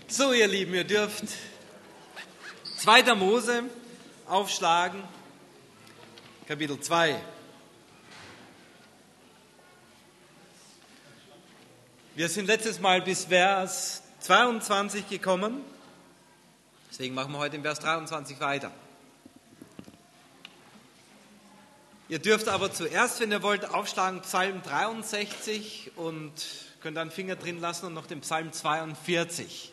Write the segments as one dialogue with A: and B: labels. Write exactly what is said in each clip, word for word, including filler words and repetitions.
A: So, ihr Lieben, ihr dürft zweiter Mose aufschlagen, Kapitel zwei. Wir sind letztes Mal bis Vers zweiundzwanzig gekommen, deswegen machen wir heute im Vers dreiundzwanzig weiter. Ihr dürft aber zuerst, wenn ihr wollt, aufschlagen Psalm dreiundsechzig und könnt einen Finger drin lassen und noch den Psalm zweiundvierzig.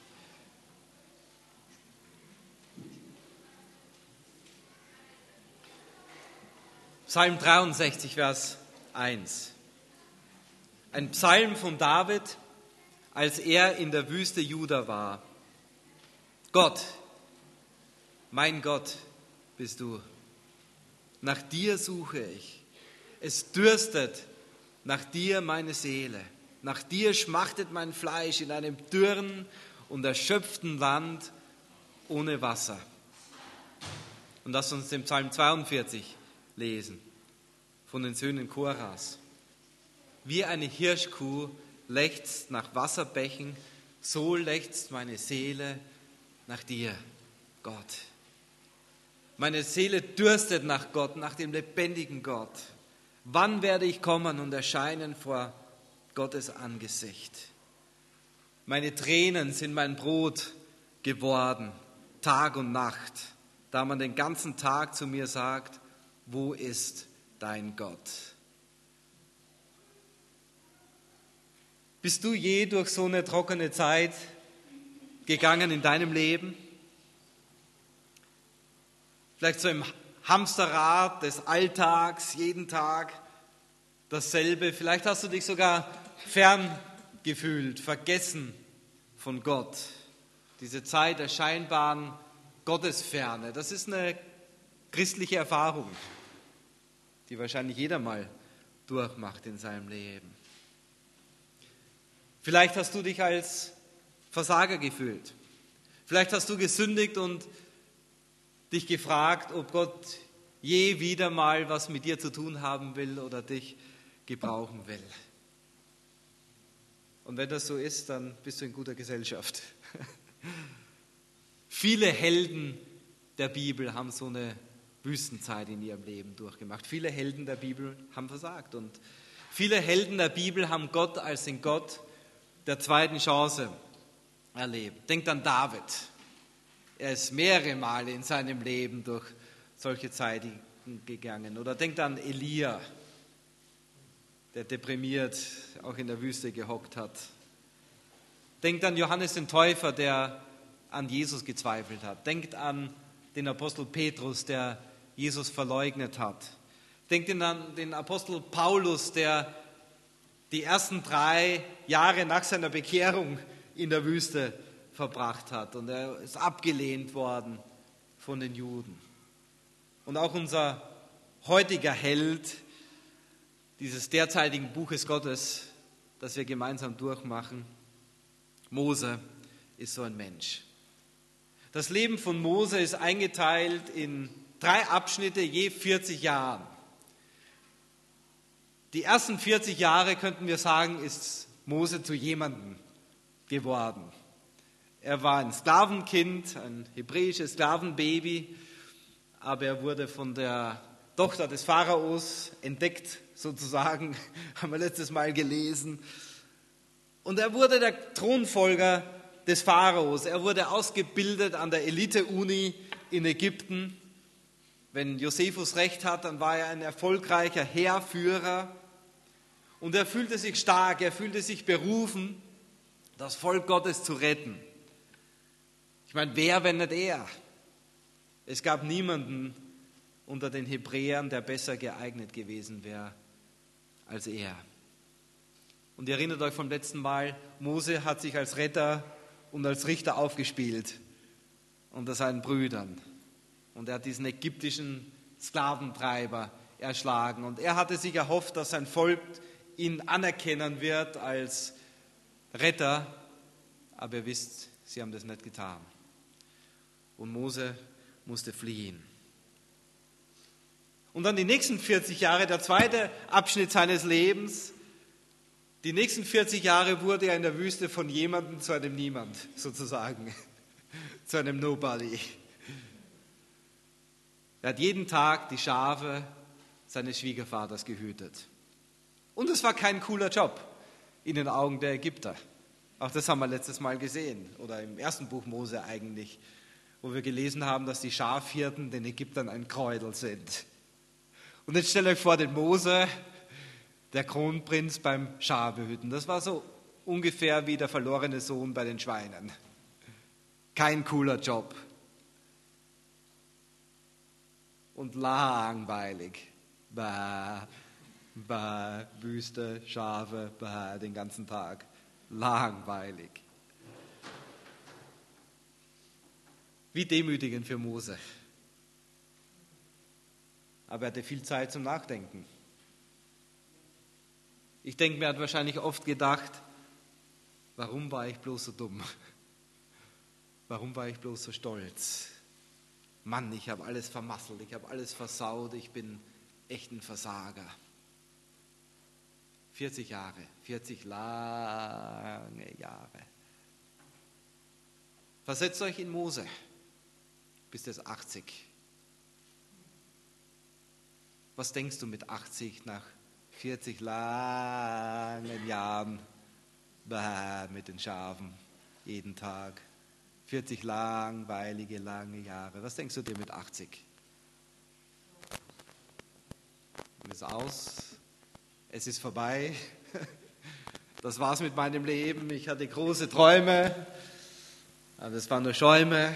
A: Psalm dreiundsechzig, Vers eins. Ein Psalm von David, als er in der Wüste Juda war. Gott, mein Gott bist du. Nach dir suche ich. Es dürstet nach dir meine Seele. Nach dir schmachtet mein Fleisch in einem dürren und erschöpften Land ohne Wasser. Und lass uns den Psalm zweiundvierzig lesen, von den Söhnen Koras. Wie eine Hirschkuh lechzt nach Wasserbächen, so lechzt meine Seele nach dir, Gott. Meine Seele dürstet nach Gott, nach dem lebendigen Gott. Wann werde ich kommen und erscheinen vor Gottes Angesicht? Meine Tränen sind mein Brot geworden, Tag und Nacht, da man den ganzen Tag zu mir sagt, wo ist dein Gott? Bist du je durch so eine trockene Zeit gegangen in deinem Leben? Vielleicht so im Hamsterrad des Alltags, jeden Tag dasselbe. Vielleicht hast du dich sogar fern gefühlt, vergessen von Gott. Diese Zeit der scheinbaren Gottesferne, das ist eine christliche Erfahrung, die wahrscheinlich jeder mal durchmacht in seinem Leben. Vielleicht hast du dich als Versager gefühlt. Vielleicht hast du gesündigt und dich gefragt, ob Gott je wieder mal was mit dir zu tun haben will oder dich gebrauchen will. Und wenn das so ist, dann bist du in guter Gesellschaft. Viele Helden der Bibel haben so eine Wüstenzeit in ihrem Leben durchgemacht. Viele Helden der Bibel haben versagt und viele Helden der Bibel haben Gott als den Gott der zweiten Chance erlebt. Denkt an David. Er ist mehrere Male in seinem Leben durch solche Zeiten gegangen. Oder denkt an Elia, der deprimiert auch in der Wüste gehockt hat. Denkt an Johannes den Täufer, der an Jesus gezweifelt hat. Denkt an den Apostel Petrus, der Jesus verleugnet hat. Denkt an den Apostel Paulus, der die ersten drei Jahre nach seiner Bekehrung in der Wüste verbracht hat. Und er ist abgelehnt worden von den Juden. Und auch unser heutiger Held dieses derzeitigen Buches Gottes, das wir gemeinsam durchmachen, Mose, ist so ein Mensch. Das Leben von Mose ist eingeteilt in drei Abschnitte je vierzig Jahren. Die ersten vierzig Jahre, könnten wir sagen, ist Mose zu jemandem geworden. Er war ein Sklavenkind, ein hebräisches Sklavenbaby, aber er wurde von der Tochter des Pharaos entdeckt, sozusagen, haben wir letztes Mal gelesen. Und er wurde der Thronfolger des Pharaos. Er wurde ausgebildet an der Elite-Uni in Ägypten. Wenn Josephus recht hat, dann war er ein erfolgreicher Heerführer. Und er fühlte sich stark, er fühlte sich berufen, das Volk Gottes zu retten. Ich meine, wer, wenn nicht er? Es gab niemanden unter den Hebräern, der besser geeignet gewesen wäre als er. Und ihr erinnert euch vom letzten Mal, Mose hat sich als Retter und als Richter aufgespielt unter seinen Brüdern. Und er hat diesen ägyptischen Sklaventreiber erschlagen. Und er hatte sich erhofft, dass sein Volk ihn anerkennen wird als Retter. Aber ihr wisst, sie haben das nicht getan. Und Mose musste fliehen. Und dann die nächsten vierzig Jahre, der zweite Abschnitt seines Lebens, Die nächsten vierzig Jahre wurde er in der Wüste von jemandem zu einem Niemand, sozusagen, zu einem Nobody. Er hat jeden Tag die Schafe seines Schwiegervaters gehütet. Und es war kein cooler Job in den Augen der Ägypter. Auch das haben wir letztes Mal gesehen, oder im ersten Buch Mose eigentlich, wo wir gelesen haben, dass die Schafhirten den Ägyptern ein Gräuel sind. Und jetzt stellt euch vor, den Mose, der Kronprinz beim Schafehüten. Das war so ungefähr wie der verlorene Sohn bei den Schweinen. Kein cooler Job. Und langweilig. Bah, bah, Wüste, Schafe, bah, den ganzen Tag. Langweilig. Wie demütigend für Mose. Aber er hatte viel Zeit zum Nachdenken. Ich denke, mir hat wahrscheinlich oft gedacht, warum war ich bloß so dumm? Warum war ich bloß so stolz? Mann, ich habe alles vermasselt, ich habe alles versaut, ich bin echt ein Versager. vierzig Jahre, vierzig lange Jahre. Versetzt euch in Mose, bist jetzt achtzig. Was denkst du mit achtzig nach vierzig langen Jahren bah, mit den Schafen jeden Tag? vierzig langweilige, lange Jahre. Was denkst du dir mit achtzig? Es ist aus, es ist vorbei, das war's mit meinem Leben, ich hatte große Träume, aber das waren nur Schäume.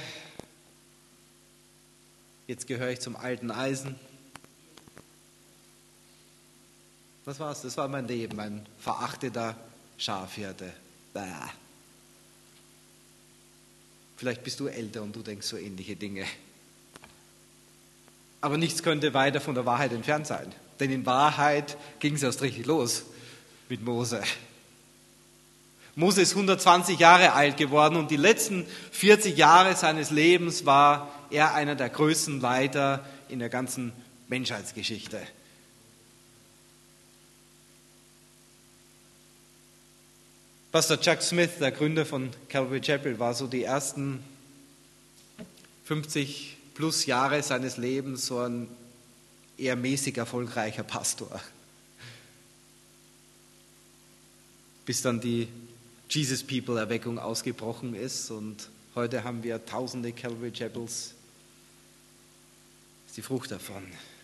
A: Jetzt gehöre ich zum alten Eisen. Das war's, das war mein Leben, ein verachteter Schafhirte. Bäh. Vielleicht bist du älter und du denkst so ähnliche Dinge. Aber nichts könnte weiter von der Wahrheit entfernt sein. Denn in Wahrheit ging es erst richtig los mit Mose. Mose ist hundertzwanzig Jahre alt geworden und die letzten vierzig Jahre seines Lebens war er einer der größten Leiter in der ganzen Menschheitsgeschichte. Pastor Chuck Smith, der Gründer von Calvary Chapel, war so die ersten fünfzig plus Jahre seines Lebens so ein eher mäßig erfolgreicher Pastor. Bis dann die Jesus People Erweckung ausgebrochen ist und heute haben wir tausende Calvary Chapels. Das ist die Frucht davon.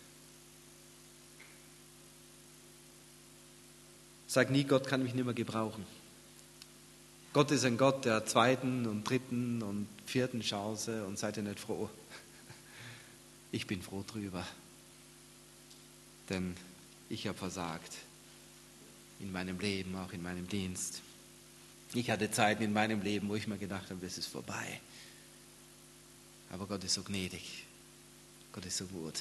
A: Sag nie, Gott kann mich nicht mehr gebrauchen. Gott ist ein Gott der zweiten und dritten und vierten Chance und seid ihr nicht froh? Ich bin froh drüber, denn ich habe versagt in meinem Leben, auch in meinem Dienst. Ich hatte Zeiten in meinem Leben, wo ich mir gedacht habe, es ist vorbei. Aber Gott ist so gnädig, Gott ist so gut.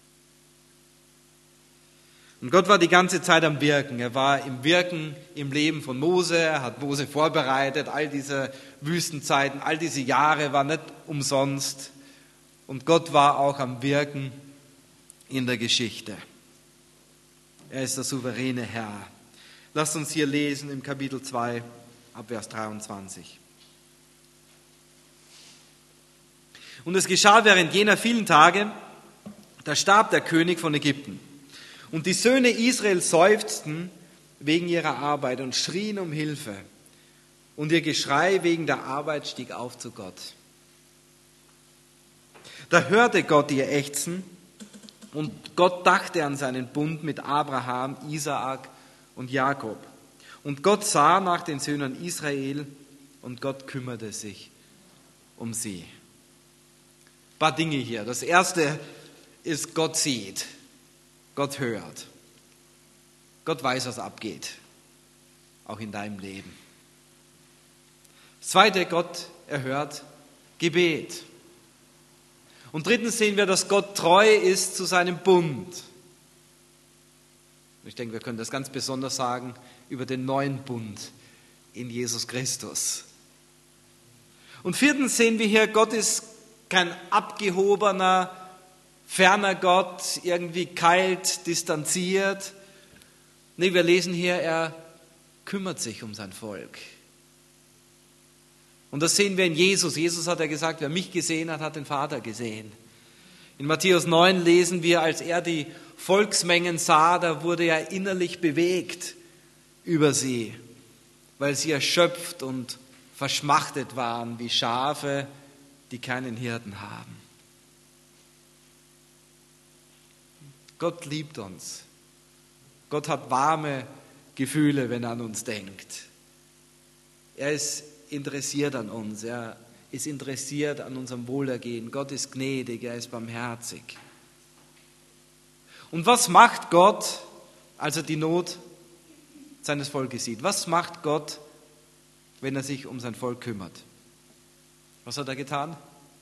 A: Und Gott war die ganze Zeit am Wirken. Er war im Wirken im Leben von Mose. Er hat Mose vorbereitet. All diese Wüstenzeiten, all diese Jahre waren nicht umsonst. Und Gott war auch am Wirken in der Geschichte. Er ist der souveräne Herr. Lasst uns hier lesen im Kapitel zwei, ab Vers dreiundzwanzig. Und es geschah während jener vielen Tage, da starb der König von Ägypten. Und die Söhne Israel seufzten wegen ihrer Arbeit und schrien um Hilfe. Und ihr Geschrei wegen der Arbeit stieg auf zu Gott. Da hörte Gott ihr Ächzen und Gott dachte an seinen Bund mit Abraham, Isaak und Jakob. Und Gott sah nach den Söhnen Israel und Gott kümmerte sich um sie. Ein paar Dinge hier. Das erste ist, Gott sieht. Gott hört. Gott weiß, was abgeht, auch in deinem Leben. Das Zweite, Gott erhört Gebet. Und drittens sehen wir, dass Gott treu ist zu seinem Bund. Ich denke, wir können das ganz besonders sagen über den neuen Bund in Jesus Christus. Und viertens sehen wir hier, Gott ist kein abgehobener, ferner Gott, irgendwie kalt, distanziert. Nee, wir lesen hier, er kümmert sich um sein Volk. Und das sehen wir in Jesus. Jesus hat ja gesagt, wer mich gesehen hat, hat den Vater gesehen. In Matthäus neun lesen wir, als er die Volksmengen sah, da wurde er innerlich bewegt über sie, weil sie erschöpft und verschmachtet waren wie Schafe, die keinen Hirten haben. Gott liebt uns. Gott hat warme Gefühle, wenn er an uns denkt. Er ist interessiert an uns. Er ist interessiert an unserem Wohlergehen. Gott ist gnädig, er ist barmherzig. Und was macht Gott, als er die Not seines Volkes sieht? Was macht Gott, wenn er sich um sein Volk kümmert? Was hat er getan?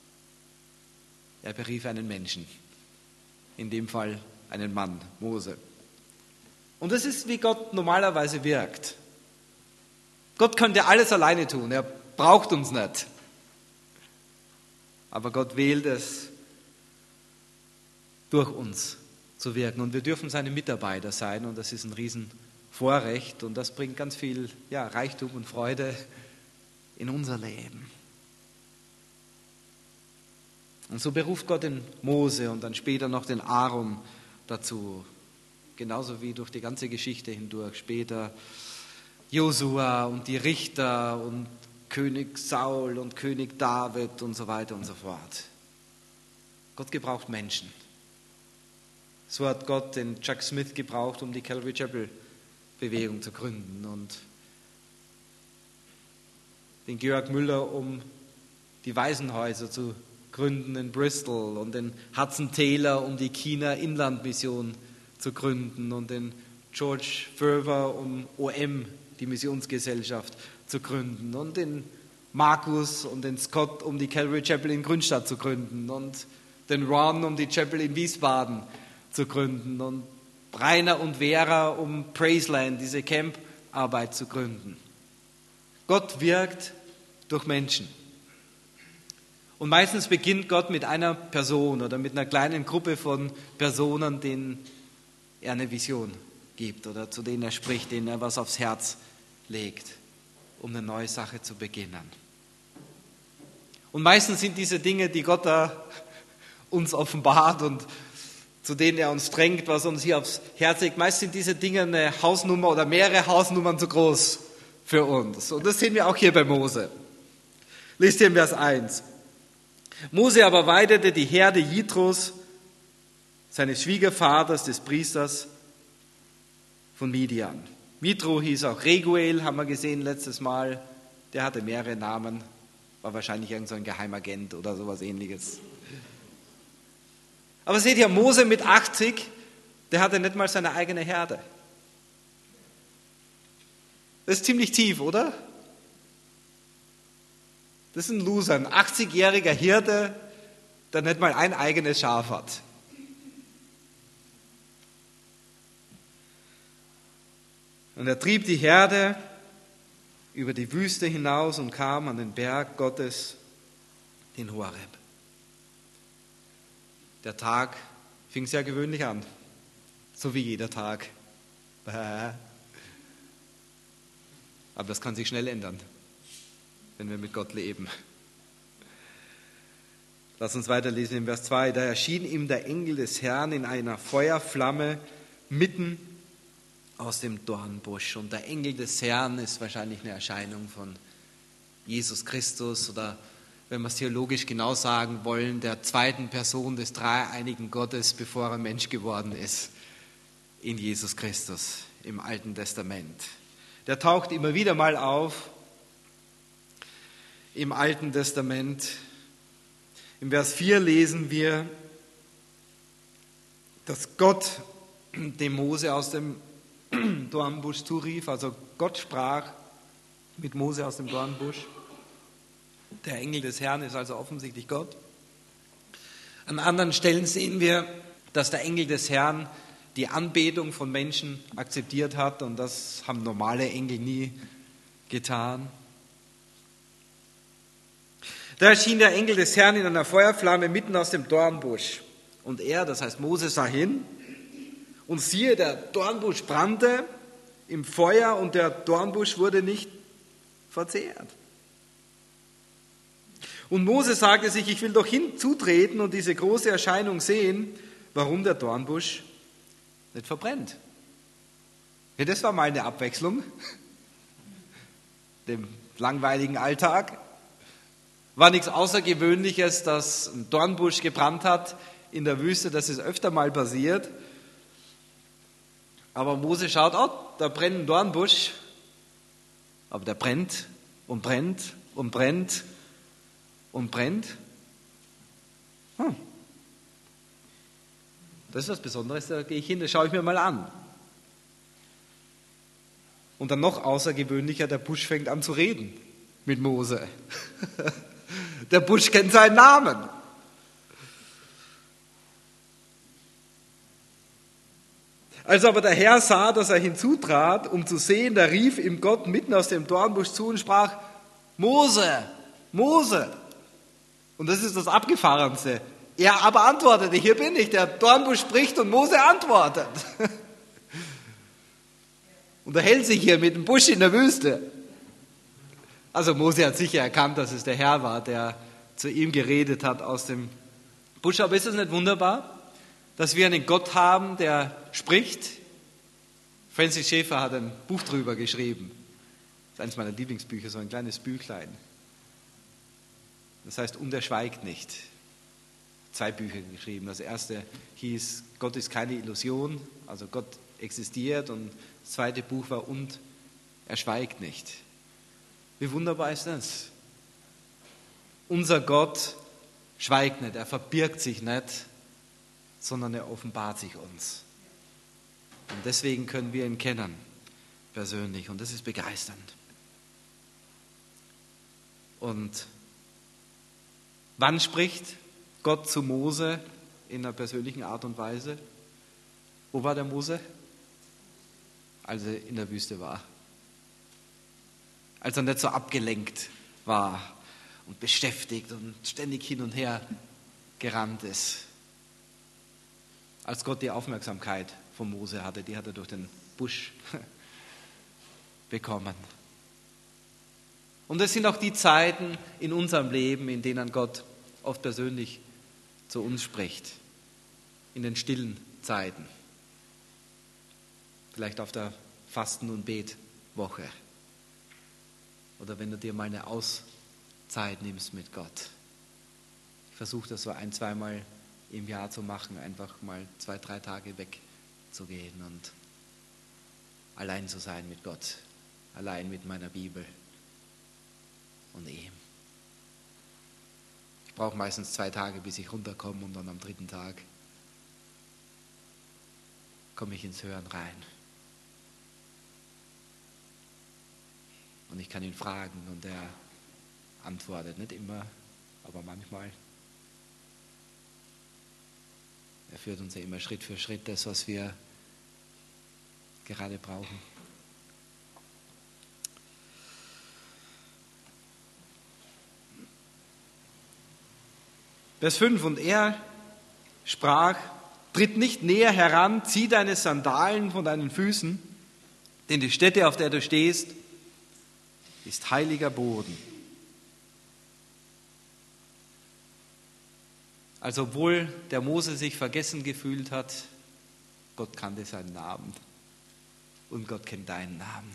A: Er berief einen Menschen, in dem Fall einen Mann, Mose. Und das ist, wie Gott normalerweise wirkt. Gott könnte alles alleine tun, er braucht uns nicht. Aber Gott wählt es, durch uns zu wirken. Und wir dürfen seine Mitarbeiter sein und das ist ein Riesenvorrecht und das bringt ganz viel ja, Reichtum und Freude in unser Leben. Und so beruft Gott den Mose und dann später noch den Aaron dazu. Genauso wie durch die ganze Geschichte hindurch. Später Josua und die Richter und König Saul und König David und so weiter und so fort. Gott gebraucht Menschen. So hat Gott den Chuck Smith gebraucht, um die Calvary Chapel Bewegung zu gründen und den Georg Müller, um die Waisenhäuser zu gründen in Bristol und den Hudson Taylor, um die China Inlandmission zu gründen und den George Ferver, um O M, die Missionsgesellschaft, zu gründen und den Markus und den Scott, um die Calvary Chapel in Grünstadt zu gründen und den Ron, um die Chapel in Wiesbaden zu gründen und Rainer und Vera, um Praiseland, diese Camparbeit zu gründen. Gott wirkt durch Menschen. Und meistens beginnt Gott mit einer Person oder mit einer kleinen Gruppe von Personen, denen er eine Vision gibt oder zu denen er spricht, denen er was aufs Herz legt, um eine neue Sache zu beginnen. Und meistens sind diese Dinge, die Gott da uns offenbart und zu denen er uns drängt, was uns hier aufs Herz legt, meist sind diese Dinge eine Hausnummer oder mehrere Hausnummern zu groß für uns. Und das sehen wir auch hier bei Mose. Lest ihr in Vers eins. Mose aber weidete die Herde Jitros, seines Schwiegervaters, des Priesters von Midian. Jitro hieß auch Reguel, haben wir gesehen letztes Mal. Der hatte mehrere Namen, war wahrscheinlich irgend so ein Geheimagent oder sowas Ähnliches. Aber seht ihr, Mose mit achtzig, der hatte nicht mal seine eigene Herde. Das ist ziemlich tief, oder? Das ist ein Loser, ein achtzigjähriger Hirte, der nicht mal ein eigenes Schaf hat. Und er trieb die Herde über die Wüste hinaus und kam an den Berg Gottes, den Horeb. Der Tag fing sehr gewöhnlich an, so wie jeder Tag. Aber das kann sich schnell ändern, wenn wir mit Gott leben. Lass uns weiterlesen in Vers zwei. Da erschien ihm der Engel des Herrn in einer Feuerflamme mitten aus dem Dornbusch. Und der Engel des Herrn ist wahrscheinlich eine Erscheinung von Jesus Christus oder, wenn wir es theologisch genau sagen wollen, der zweiten Person des dreieinigen Gottes, bevor er Mensch geworden ist, in Jesus Christus im Alten Testament. Der taucht immer wieder mal auf im Alten Testament. Im Vers vier lesen wir, dass Gott dem Mose aus dem Dornbusch zurief, also Gott sprach mit Mose aus dem Dornbusch. Der Engel des Herrn ist also offensichtlich Gott. An anderen Stellen sehen wir, dass der Engel des Herrn die Anbetung von Menschen akzeptiert hat und das haben normale Engel nie getan. Da erschien der Engel des Herrn in einer Feuerflamme mitten aus dem Dornbusch. Und er, das heißt Mose, sah hin und siehe, der Dornbusch brannte im Feuer und der Dornbusch wurde nicht verzehrt. Und Mose sagte sich, ich will doch hinzutreten und diese große Erscheinung sehen, warum der Dornbusch nicht verbrennt. Ja, das war mal eine Abwechslung, dem langweiligen Alltag. War nichts Außergewöhnliches, dass ein Dornbusch gebrannt hat in der Wüste, das ist öfter mal passiert. Aber Mose schaut, oh, da brennt ein Dornbusch, aber der brennt und brennt und brennt und brennt. Hm. Das ist was Besonderes, da gehe ich hin, das schaue ich mir mal an. Und dann noch außergewöhnlicher, der Busch fängt an zu reden mit Mose. Der Busch kennt seinen Namen. Als aber der Herr sah, dass er hinzutrat, um zu sehen, da rief ihm Gott mitten aus dem Dornbusch zu und sprach, Mose, Mose. Und das ist das Abgefahrenste. Er aber antwortete, hier bin ich, der Dornbusch spricht und Mose antwortet. Und er hält sich hier mit dem Busch in der Wüste. Also Mose hat sicher erkannt, dass es der Herr war, der zu ihm geredet hat aus dem Busch. Aber ist es nicht wunderbar, dass wir einen Gott haben, der spricht? Francis Schaeffer hat ein Buch drüber geschrieben. Das ist eines meiner Lieblingsbücher, so ein kleines Büchlein. Das heißt, und er schweigt nicht. Zwei Bücher geschrieben. Das erste hieß, Gott ist keine Illusion, also Gott existiert. Und das zweite Buch war, und er schweigt nicht. Wie wunderbar ist das? Unser Gott schweigt nicht, er verbirgt sich nicht, sondern er offenbart sich uns. Und deswegen können wir ihn kennen, persönlich. Und das ist begeisternd. Und wann spricht Gott zu Mose in einer persönlichen Art und Weise? Wo war der Mose? Als er in der Wüste war. Als er nicht so abgelenkt war und beschäftigt und ständig hin und her gerannt ist. Als Gott die Aufmerksamkeit von Mose hatte, die hat er durch den Busch bekommen. Und es sind auch die Zeiten in unserem Leben, in denen Gott oft persönlich zu uns spricht. In den stillen Zeiten. Vielleicht auf der Fasten- und Betwoche. Oder wenn du dir mal eine Auszeit nimmst mit Gott. Ich versuche das so ein-, zweimal im Jahr zu machen, einfach mal zwei, drei Tage wegzugehen und allein zu sein mit Gott, allein mit meiner Bibel und ihm. Ich brauche meistens zwei Tage, bis ich runterkomme, und dann am dritten Tag komme ich ins Hören rein. Und ich kann ihn fragen und er antwortet, nicht immer, aber manchmal. Er führt uns ja immer Schritt für Schritt das, was wir gerade brauchen. Vers fünf, und er sprach, tritt nicht näher heran, zieh deine Sandalen von deinen Füßen, denn die Stätte, auf der du stehst, ist heiliger Boden. Also obwohl der Mose sich vergessen gefühlt hat, Gott kannte seinen Namen und Gott kennt deinen Namen.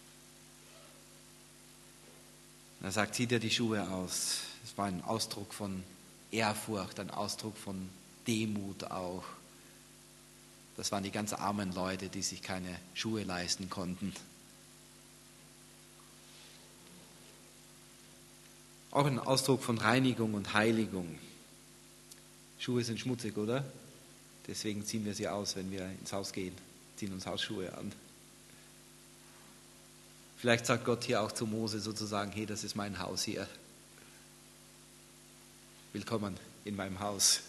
A: Er sagt, zieh dir die Schuhe aus. Das war ein Ausdruck von Ehrfurcht, ein Ausdruck von Demut auch. Das waren die ganz armen Leute, die sich keine Schuhe leisten konnten. Auch ein Ausdruck von Reinigung und Heiligung. Schuhe sind schmutzig, oder? Deswegen ziehen wir sie aus, wenn wir ins Haus gehen, ziehen uns Hausschuhe an. Vielleicht sagt Gott hier auch zu Mose sozusagen, hey, das ist mein Haus hier. Willkommen in meinem Haus.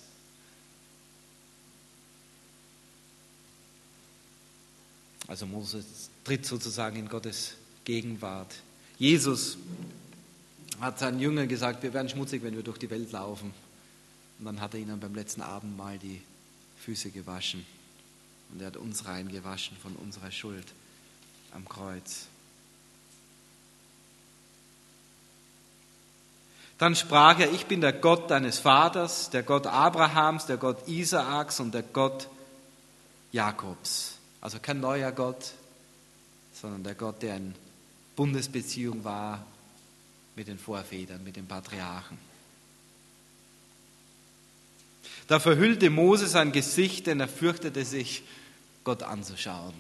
A: Also Mose tritt sozusagen in Gottes Gegenwart. Jesus hat seinen Jüngern gesagt, wir werden schmutzig, wenn wir durch die Welt laufen. Und dann hat er ihnen beim letzten Abendmahl die Füße gewaschen. Und er hat uns rein gewaschen von unserer Schuld. am Kreuz. Dann sprach er, ich bin der Gott deines Vaters, der Gott Abrahams, der Gott Isaaks und der Gott Jakobs. Also kein neuer Gott, sondern der Gott, der in Bundesbeziehung war mit den Vorvätern, mit den Patriarchen. Da verhüllte Mose sein Gesicht, denn er fürchtete sich, Gott anzuschauen.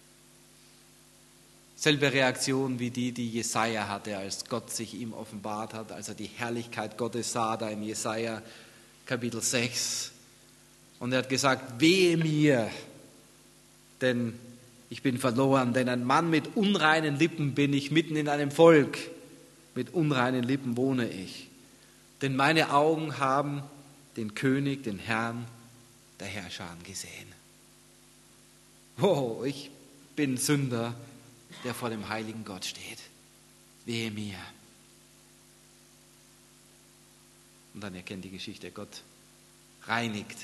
A: Selbe Reaktion wie die, die Jesaja hatte, als Gott sich ihm offenbart hat, als er die Herrlichkeit Gottes sah, da in Jesaja Kapitel sechs. Und er hat gesagt, wehe mir, denn ich bin verloren, denn ein Mann mit unreinen Lippen bin ich, mitten in einem Volk, mit unreinen Lippen wohne ich. Denn meine Augen haben den König, den Herrn der Herrscher gesehen. Oh, ich bin Sünder, der vor dem heiligen Gott steht. Wehe mir. Und dann erkennt die Geschichte, Gott reinigt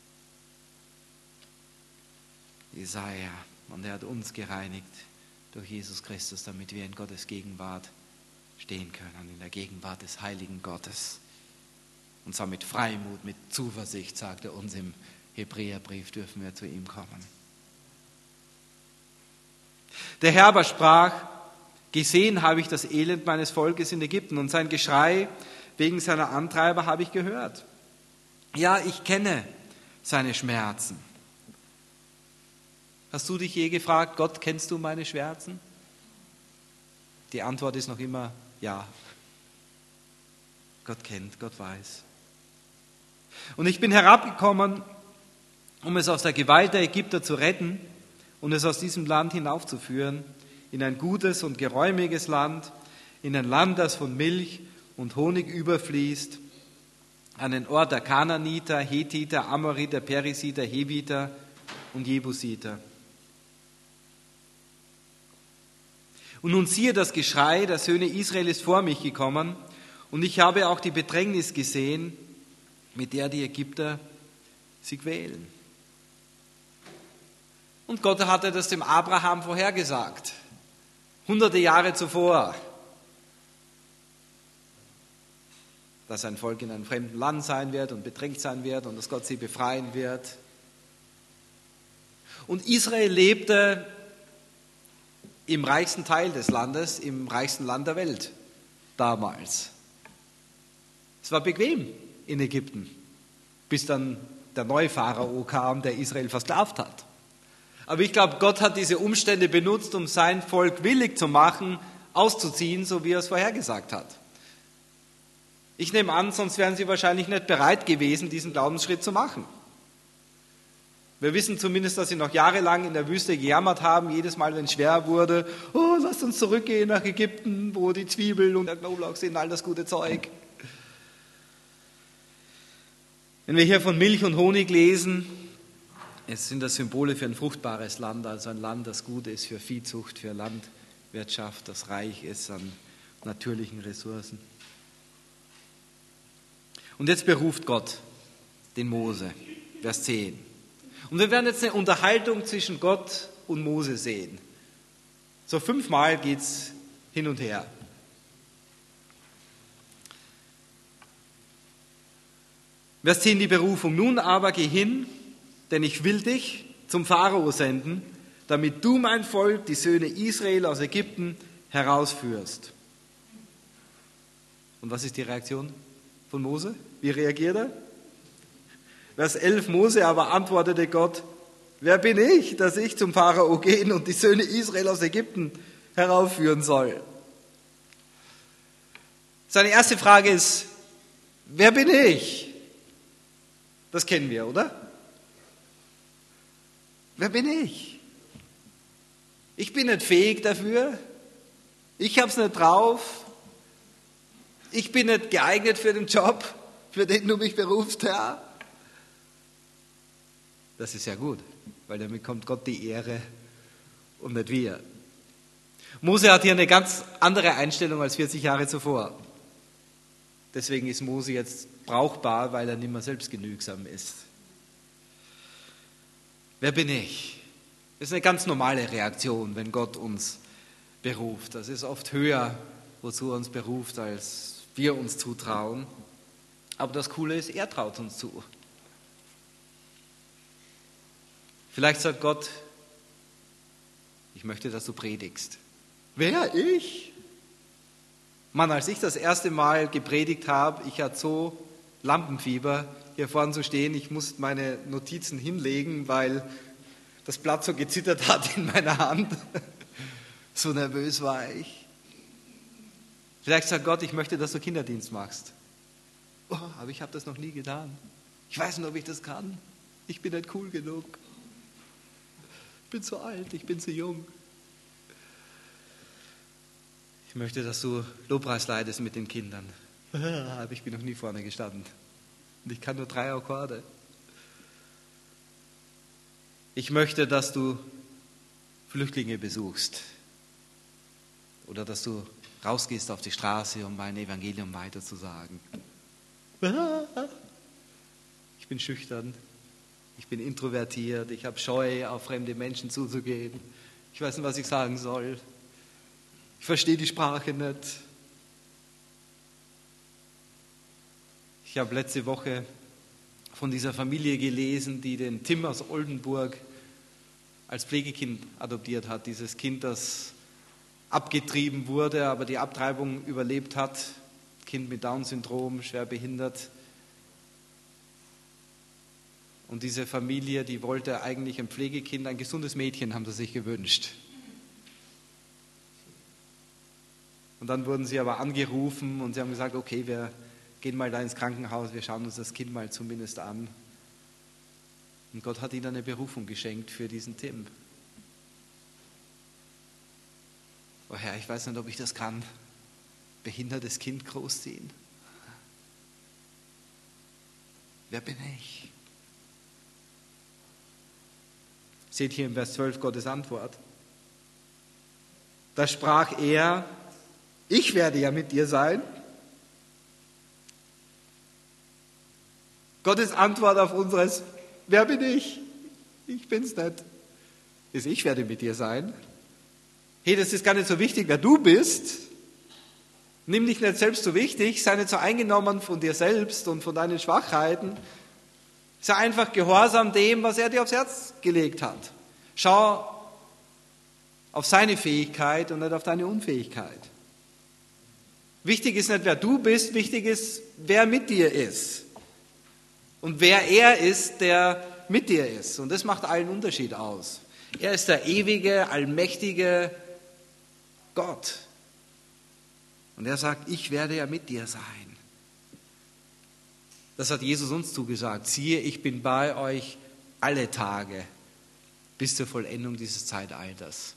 A: Jesaja. Und er hat uns gereinigt durch Jesus Christus, damit wir in Gottes Gegenwart stehen können, in der Gegenwart des heiligen Gottes. Und zwar mit Freimut, mit Zuversicht, sagt er uns im Hebräerbrief, dürfen wir zu ihm kommen. Der Herr aber sprach, gesehen habe ich das Elend meines Volkes in Ägypten und sein Geschrei wegen seiner Antreiber habe ich gehört. Ja, ich kenne seine Schmerzen. Hast du dich je gefragt, Gott, kennst du meine Schmerzen? Die Antwort ist noch immer ja. Gott kennt, Gott weiß. Und ich bin herabgekommen, um es aus der Gewalt der Ägypter zu retten und es aus diesem Land hinaufzuführen, in ein gutes und geräumiges Land, in ein Land, das von Milch und Honig überfließt, an den Ort der Kanaaniter, Hethiter, Amoriter, Perisiter, Heviter und Jebusiter. Und nun siehe, das Geschrei der Söhne Israel ist vor mich gekommen, und ich habe auch die Bedrängnis gesehen, mit der die Ägypter sie quälen. Und Gott hatte das dem Abraham vorhergesagt, hunderte Jahre zuvor, dass ein Volk in einem fremden Land sein wird und bedrängt sein wird und dass Gott sie befreien wird. Und Israel lebte im reichsten Teil des Landes, im reichsten Land der Welt damals. Es war bequem in Ägypten, bis dann der neue Pharao kam, der Israel versklavt hat. Aber ich glaube, Gott hat diese Umstände benutzt, um sein Volk willig zu machen, auszuziehen, so wie er es vorhergesagt hat. Ich nehme an, sonst wären sie wahrscheinlich nicht bereit gewesen, diesen Glaubensschritt zu machen. Wir wissen zumindest, dass sie noch jahrelang in der Wüste gejammert haben, jedes Mal, wenn es schwer wurde. Oh, lasst uns zurückgehen nach Ägypten, wo die Zwiebeln und der Knoblauch sind, all das gute Zeug. Wenn wir hier von Milch und Honig lesen, es sind das Symbole für ein fruchtbares Land, also ein Land, das gut ist für Viehzucht, für Landwirtschaft, das reich ist an natürlichen Ressourcen. Und jetzt beruft Gott den Mose, Vers zehn. Und wir werden jetzt eine Unterhaltung zwischen Gott und Mose sehen. So fünfmal geht es hin und her. Vers zehn, die Berufung. Nun aber geh hin, denn ich will dich zum Pharao senden, damit du mein Volk, die Söhne Israel aus Ägypten, herausführst. Und was ist die Reaktion von Mose? Wie reagiert er? Vers elf, Mose aber antwortete Gott, wer bin ich, dass ich zum Pharao gehen und die Söhne Israel aus Ägypten heraufführen soll? Seine erste Frage ist, wer bin ich? Das kennen wir, oder? Wer bin ich? Ich bin nicht fähig dafür. Ich habe es nicht drauf. Ich bin nicht geeignet für den Job, für den du mich berufst, Herr. Das ist ja gut, weil damit kommt Gott die Ehre und nicht wir. Mose hat hier eine ganz andere Einstellung als vierzig Jahre zuvor. Deswegen ist Mose jetzt brauchbar, weil er nicht mehr selbstgenügsam ist. Wer bin ich? Das ist eine ganz normale Reaktion, wenn Gott uns beruft. Das ist oft höher, wozu er uns beruft, als wir uns zutrauen. Aber das Coole ist, er traut uns zu. Vielleicht sagt Gott, ich möchte, dass du predigst. Wer? Ich? Mann, als ich das erste Mal gepredigt habe, ich hatte so Lampenfieber, hier vorne zu stehen. Ich musste meine Notizen hinlegen, weil das Blatt so gezittert hat in meiner Hand. So nervös war ich. Vielleicht sagt Gott, ich möchte, dass du Kinderdienst machst. Oh, aber ich habe das noch nie getan. Ich weiß nicht, ob ich das kann. Ich bin nicht cool genug. Ich bin zu alt, ich bin zu jung. Ich möchte, dass du Lobpreis leitest mit den Kindern. Aber ich bin noch nie vorne gestanden. Und ich kann nur drei Akkorde. Ich möchte, dass du Flüchtlinge besuchst. Oder dass du rausgehst auf die Straße, um mein Evangelium weiterzusagen. Ich bin schüchtern. Ich bin introvertiert. Ich habe Scheu, auf fremde Menschen zuzugehen. Ich weiß nicht, was ich sagen soll. Ich verstehe die Sprache nicht. Ich habe letzte Woche von dieser Familie gelesen, die den Tim aus Oldenburg als Pflegekind adoptiert hat. Dieses Kind, das abgetrieben wurde, aber die Abtreibung überlebt hat. Kind mit Down-Syndrom, schwer behindert. Und diese Familie, die wollte eigentlich ein Pflegekind, ein gesundes Mädchen, haben sie sich gewünscht. Und dann wurden sie aber angerufen und sie haben gesagt, okay, wir gehen mal da ins Krankenhaus, wir schauen uns das Kind mal zumindest an. Und Gott hat ihnen eine Berufung geschenkt für diesen Tim. Oh Herr, ich weiß nicht, ob ich das kann. Behindertes Kind großziehen. Wer bin ich? Seht hier im Vers zwölf Gottes Antwort. Da sprach er, ich werde ja mit dir sein. Gottes Antwort auf unseres, wer bin ich? Ich bin's nicht. Ist, ich werde mit dir sein. Hey, das ist gar nicht so wichtig, wer du bist. Nimm dich nicht selbst so wichtig, sei nicht so eingenommen von dir selbst und von deinen Schwachheiten. Sei einfach gehorsam dem, was er dir aufs Herz gelegt hat. Schau auf seine Fähigkeit und nicht auf deine Unfähigkeit. Wichtig ist nicht, wer du bist, wichtig ist, wer mit dir ist. Und wer er ist, der mit dir ist. Und das macht allen Unterschied aus. Er ist der ewige, allmächtige Gott. Und er sagt, ich werde ja mit dir sein. Das hat Jesus uns zugesagt. Siehe, ich bin bei euch alle Tage bis zur Vollendung dieses Zeitalters.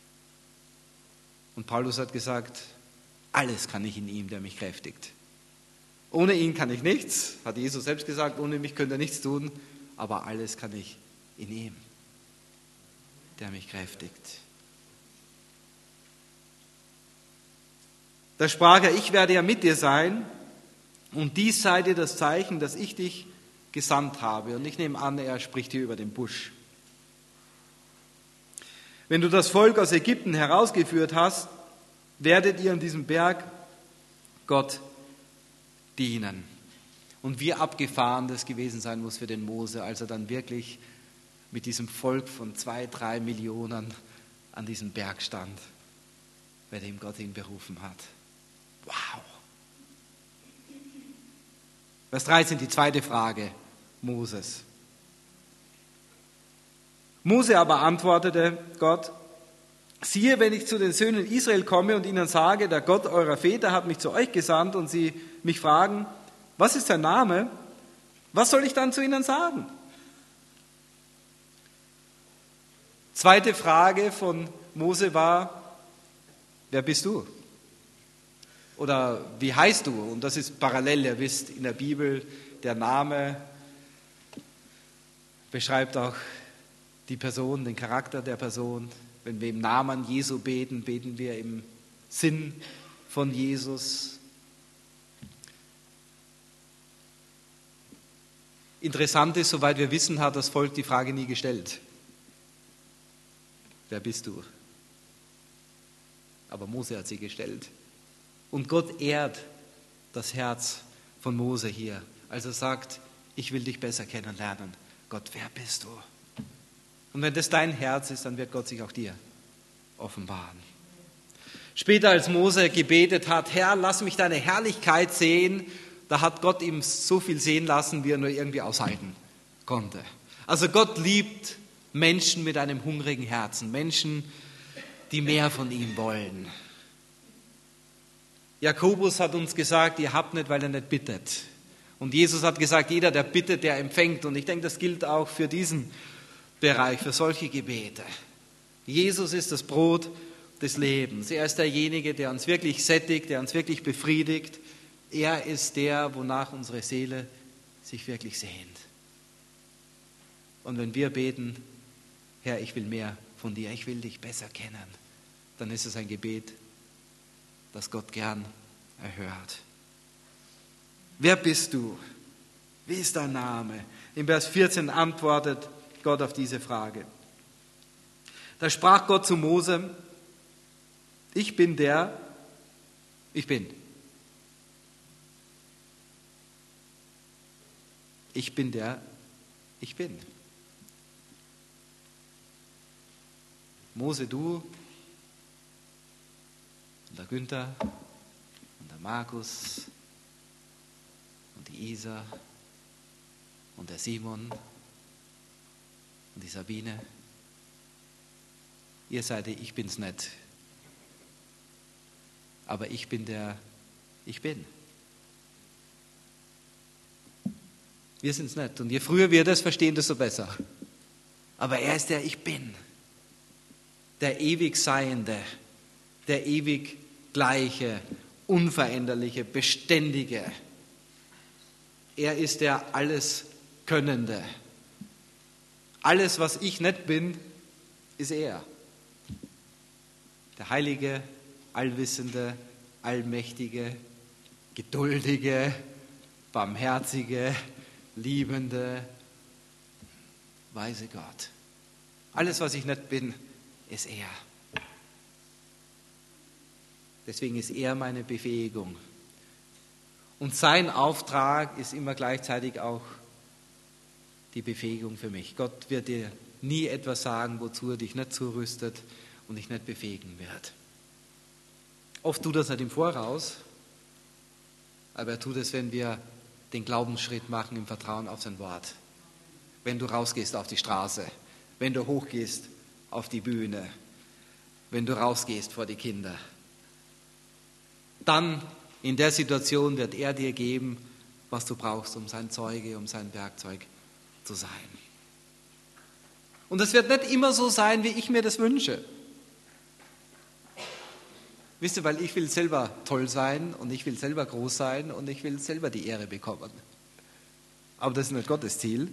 A: Und Paulus hat gesagt, alles kann ich in ihm, der mich kräftigt. Ohne ihn kann ich nichts, hat Jesus selbst gesagt, ohne mich könnt ihr nichts tun, aber alles kann ich in ihm, der mich kräftigt. Da sprach er, ich werde ja mit dir sein und dies sei dir das Zeichen, dass ich dich gesandt habe. Und ich nehme an, er spricht hier über den Busch. Wenn du das Volk aus Ägypten herausgeführt hast, werdet ihr an diesem Berg Gott dienen. Und wie abgefahren das gewesen sein muss für den Mose, als er dann wirklich mit diesem Volk von zwei, drei Millionen an diesem Berg stand, bei dem Gott ihn berufen hat. Wow! Vers dreizehn, die zweite Frage Moses. Mose aber antwortete Gott, siehe, wenn ich zu den Söhnen Israel komme und ihnen sage, der Gott eurer Väter hat mich zu euch gesandt und sie mich fragen, was ist dein Name? Was soll ich dann zu ihnen sagen? Zweite Frage von Mose war, wer bist du? Oder wie heißt du? Und das ist parallel, ihr wisst, in der Bibel, der Name beschreibt auch die Person, den Charakter der Person. Wenn wir im Namen Jesu beten, beten wir im Sinn von Jesus. Interessant ist, soweit wir wissen, hat das Volk die Frage nie gestellt. wer bist du? Aber Mose hat sie gestellt. Und Gott ehrt das Herz von Mose hier, als er sagt, ich will dich besser kennenlernen. Gott, wer bist du? Und wenn das dein Herz ist, dann wird Gott sich auch dir offenbaren. Später, als Mose gebetet hat, Herr, lass mich deine Herrlichkeit sehen, da hat Gott ihm so viel sehen lassen, wie er nur irgendwie aushalten konnte. Also Gott liebt Menschen mit einem hungrigen Herzen, Menschen, die mehr von ihm wollen. Jakobus hat uns gesagt, ihr habt nicht, weil ihr nicht bittet. Und Jesus hat gesagt, jeder, der bittet, der empfängt. Und ich denke, das gilt auch für diesen Bereich, für solche Gebete. Jesus ist das Brot des Lebens. Er ist derjenige, der uns wirklich sättigt, der uns wirklich befriedigt. Er ist der, wonach unsere Seele sich wirklich sehnt. Und wenn wir beten, Herr, ich will mehr von dir, ich will dich besser kennen, dann ist es ein Gebet, das Gott gern erhört. Wer bist du? Wie ist dein Name? In Vers vierzehn antwortet Gott auf diese Frage. Da sprach Gott zu Mose, ich bin der, ich bin. Ich bin der, ich bin. Mose, du und der Günther und der Markus und die Isa und der Simon und die Sabine. Ihr seid die Ich bin's nicht. Aber ich bin der Ich bin. Wir sind's nicht. Und je früher wir das verstehen, desto besser. Aber er ist der Ich bin. Der ewig Seiende, der ewig Gleiche, Unveränderliche, Beständige. Er ist der Alleskönnende. Alles, was ich nicht bin, ist er. Der Heilige, Allwissende, Allmächtige, Geduldige, Barmherzige, Liebende, weise Gott. Alles, was ich nicht bin, ist er. Deswegen ist er meine Befähigung. Und sein Auftrag ist immer gleichzeitig auch die Befähigung für mich. Gott wird dir nie etwas sagen, wozu er dich nicht zurüstet und dich nicht befähigen wird. Oft tut er es nicht im Voraus, aber er tut es, wenn wir den Glaubensschritt machen im Vertrauen auf sein Wort. Wenn du rausgehst auf die Straße, wenn du hochgehst auf die Bühne, wenn du rausgehst vor die Kinder. Dann in der Situation wird er dir geben, was du brauchst, um sein Zeuge, um sein Werkzeug zu sein. Und es wird nicht immer so sein, wie ich mir das wünsche. Wisst ihr, weil ich will selber toll sein und ich will selber groß sein und ich will selber die Ehre bekommen. Aber das ist nicht Gottes Ziel.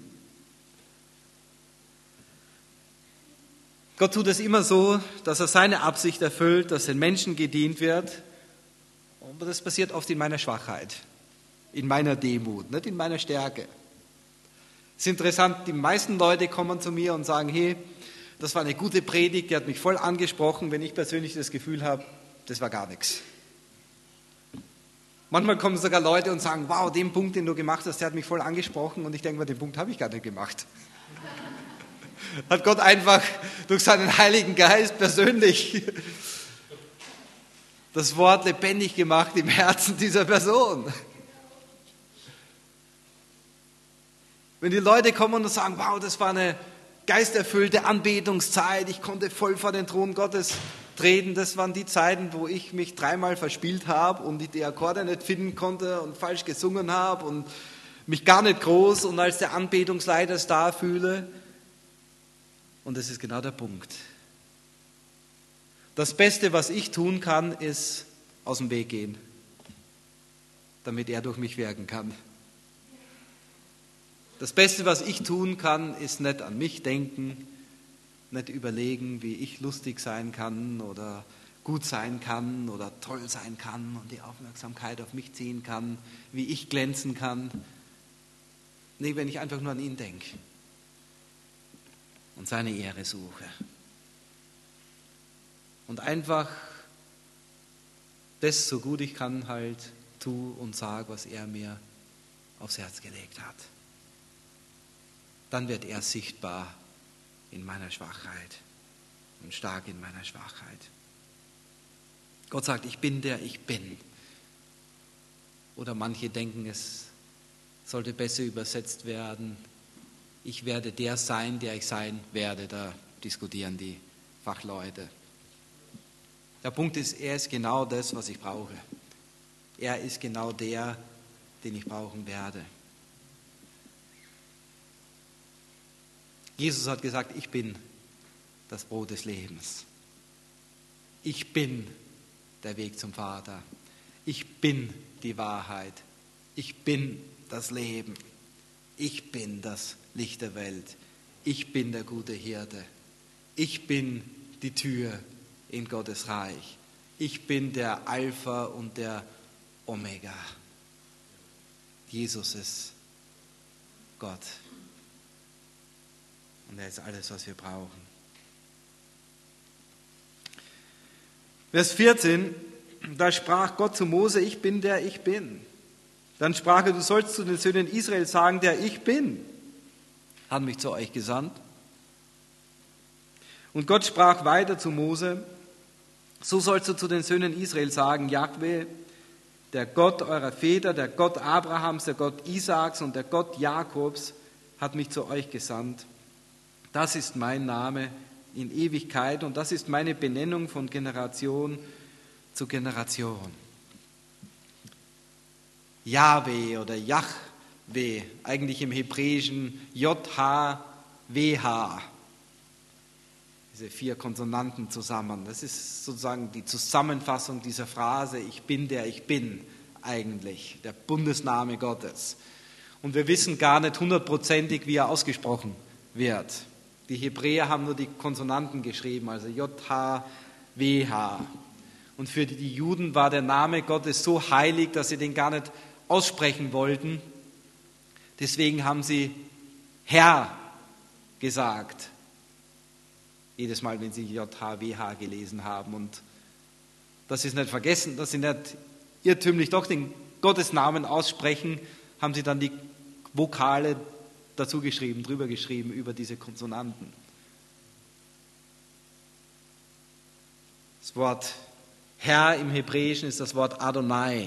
A: Gott tut es immer so, dass er seine Absicht erfüllt, dass den Menschen gedient wird. Aber das passiert oft in meiner Schwachheit, in meiner Demut, nicht in meiner Stärke. Es ist interessant, die meisten Leute kommen zu mir und sagen, hey, das war eine gute Predigt, die hat mich voll angesprochen, wenn ich persönlich das Gefühl habe, das war gar nichts. Manchmal kommen sogar Leute und sagen, wow, den Punkt, den du gemacht hast, der hat mich voll angesprochen und ich denke mir, den Punkt habe ich gar nicht gemacht. Hat Gott einfach durch seinen Heiligen Geist persönlich das Wort lebendig gemacht im Herzen dieser Person. Wenn die Leute kommen und sagen, wow, das war eine geisterfüllte Anbetungszeit, ich konnte voll vor den Thron Gottes treten, das waren die Zeiten, wo ich mich dreimal verspielt habe und die Akkorde nicht finden konnte und falsch gesungen habe und mich gar nicht groß und als der Anbetungsleiter es da fühle. Und das ist genau der Punkt. Das Beste, was ich tun kann, ist aus dem Weg gehen, damit er durch mich wirken kann. Das Beste, was ich tun kann, ist nicht an mich denken, nicht überlegen, wie ich lustig sein kann oder gut sein kann oder toll sein kann und die Aufmerksamkeit auf mich ziehen kann, wie ich glänzen kann. Nee, wenn ich einfach nur an ihn denke und seine Ehre suche. und einfach das, so gut ich kann, halt tu und sag, was er mir aufs Herz gelegt hat. Dann wird er sichtbar in meiner Schwachheit und stark in meiner Schwachheit. Gott sagt, ich bin der ich bin. Oder manche denken, es sollte besser übersetzt werden, ich werde der sein, der ich sein werde. Da diskutieren die Fachleute. Der Punkt ist, er ist genau das, was ich brauche. Er ist genau der, den ich brauchen werde. Jesus hat gesagt, ich bin das Brot des Lebens. Ich bin der Weg zum Vater. Ich bin die Wahrheit. Ich bin das Leben. Ich bin das Licht der Welt. Ich bin der gute Hirte. Ich bin die Tür in Gottes Reich. Ich bin der Alpha und der Omega. Jesus ist Gott. Und er ist alles, was wir brauchen. Vers vierzehn, da sprach Gott zu Mose, ich bin der ich bin. Dann sprach er, du sollst zu den Söhnen Israel sagen, der ich bin, hat mich zu euch gesandt. Und Gott sprach weiter zu Mose, so sollst du zu den Söhnen Israel sagen, Jahwe, der Gott eurer Väter, der Gott Abrahams, der Gott Isaaks und der Gott Jakobs hat mich zu euch gesandt. Das ist mein Name in Ewigkeit und das ist meine Benennung von Generation zu Generation. Jahwe oder Jahwe, eigentlich im Hebräischen J H W H. Diese vier Konsonanten zusammen. Das ist sozusagen die Zusammenfassung dieser Phrase, ich bin der ich bin, eigentlich, der Bundesname Gottes. Und wir wissen gar nicht hundertprozentig, wie er ausgesprochen wird. Die Hebräer haben nur die Konsonanten geschrieben, also J H W H. Und für die Juden war der Name Gottes so heilig, dass sie den gar nicht aussprechen wollten. Deswegen haben sie Herr gesagt. Jedes Mal, wenn sie J H W H gelesen haben. Und dass sie es nicht vergessen, dass sie nicht irrtümlich doch den Gottesnamen aussprechen, haben sie dann die Vokale dazu geschrieben, drüber geschrieben, über diese Konsonanten. Das Wort Herr im Hebräischen ist das Wort Adonai.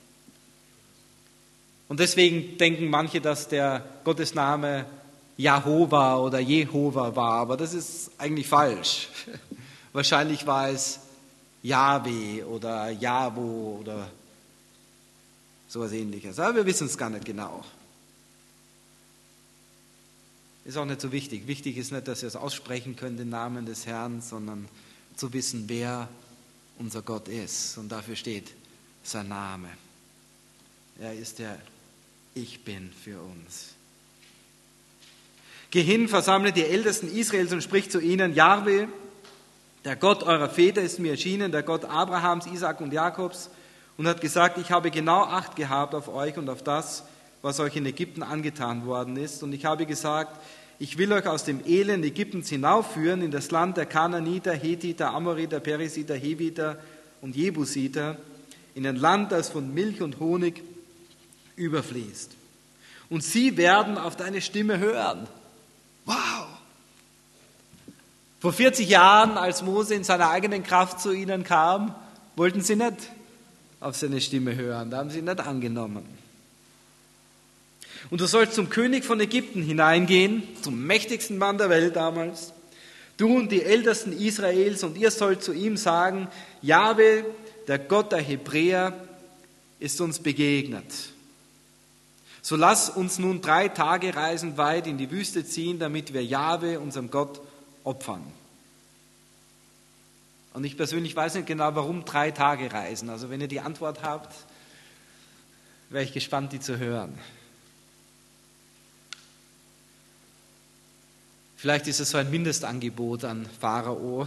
A: Und deswegen denken manche, dass der Gottesname Jahova oder Jehova war, aber das ist eigentlich falsch. Wahrscheinlich war es Jahwe oder Jahwo oder sowas Ähnliches. Aber wir wissen es gar nicht genau. Ist auch nicht so wichtig. Wichtig ist nicht, dass wir es aussprechen können, den Namen des Herrn, sondern zu wissen, wer unser Gott ist. Und dafür steht sein Name. Er ist der Ich Bin für uns. Geh hin, versammle die Ältesten Israels und sprich zu ihnen, Jahwe, der Gott eurer Väter ist mir erschienen, der Gott Abrahams, Isaak und Jakobs, und hat gesagt, ich habe genau Acht gehabt auf euch und auf das, was euch in Ägypten angetan worden ist. Und ich habe gesagt, ich will euch aus dem Elend Ägyptens hinaufführen in das Land der Kanaaniter, Hethiter, Amoriter, Perisiter, Heviter und Jebusiter, in ein Land, das von Milch und Honig überfließt. Und sie werden auf deine Stimme hören. Wow! Vor vierzig Jahren, als Mose in seiner eigenen Kraft zu ihnen kam, wollten sie nicht auf seine Stimme hören. Da haben sie ihn nicht angenommen. Und du sollst zum König von Ägypten hineingehen, zum mächtigsten Mann der Welt damals, du und die Ältesten Israels, und ihr sollt zu ihm sagen, Jahwe, der Gott der Hebräer, ist uns begegnet. So lass uns nun drei Tage reisen weit in die Wüste ziehen, damit wir Jahwe, unserem Gott, opfern. Und ich persönlich weiß nicht genau, warum drei Tage reisen. Also wenn ihr die Antwort habt, wäre ich gespannt, die zu hören. Vielleicht ist es so ein Mindestangebot an Pharao,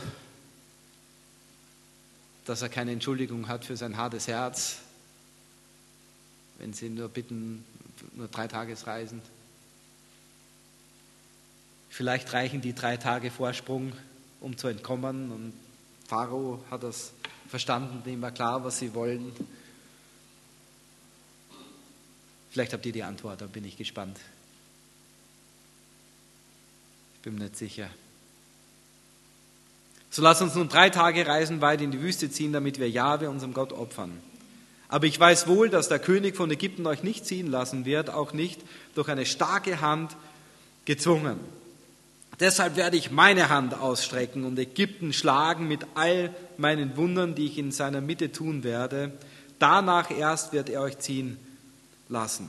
A: dass er keine Entschuldigung hat für sein hartes Herz, wenn sie ihn nur bitten, nur drei Tagesreisen. Vielleicht reichen die drei Tage Vorsprung, um zu entkommen, und Pharao hat das verstanden, dem war klar, was sie wollen. Vielleicht habt ihr die Antwort, da bin ich gespannt. Ich bin mir nicht sicher. So lasst uns nun drei Tage reisen weit in die Wüste ziehen, damit wir Jahwe, unserem Gott, opfern. Aber ich weiß wohl, dass der König von Ägypten euch nicht ziehen lassen wird, auch nicht durch eine starke Hand gezwungen. Deshalb werde ich meine Hand ausstrecken und Ägypten schlagen mit all meinen Wundern, die ich in seiner Mitte tun werde. Danach erst wird er euch ziehen lassen.